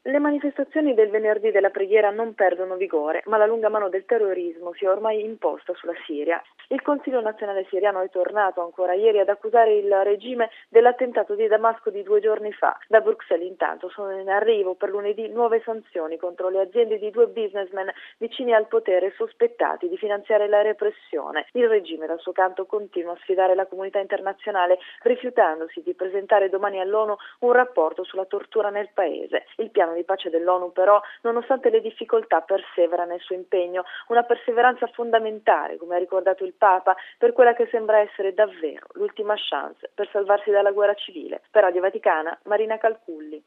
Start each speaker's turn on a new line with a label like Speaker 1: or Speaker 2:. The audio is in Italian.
Speaker 1: Le manifestazioni del venerdì della preghiera non perdono vigore, ma la lunga mano del terrorismo si è ormai imposta sulla Siria. Il Consiglio nazionale siriano è tornato ancora ieri ad accusare il regime dell'attentato di Damasco di 2 giorni fa. Da Bruxelles intanto sono in arrivo per lunedì nuove sanzioni contro le aziende di 2 businessmen vicini al potere sospettati di finanziare la repressione. Il regime dal suo canto continua a sfidare la comunità internazionale rifiutandosi di presentare domani all'ONU un rapporto sulla tortura nel paese. Il piano di pace dell'ONU però, nonostante le difficoltà, persevera nel suo impegno, una perseveranza fondamentale, come ha ricordato il Papa, per quella che sembra essere davvero l'ultima chance per salvarsi dalla guerra civile. Per Radio Vaticana, Marina Calculli.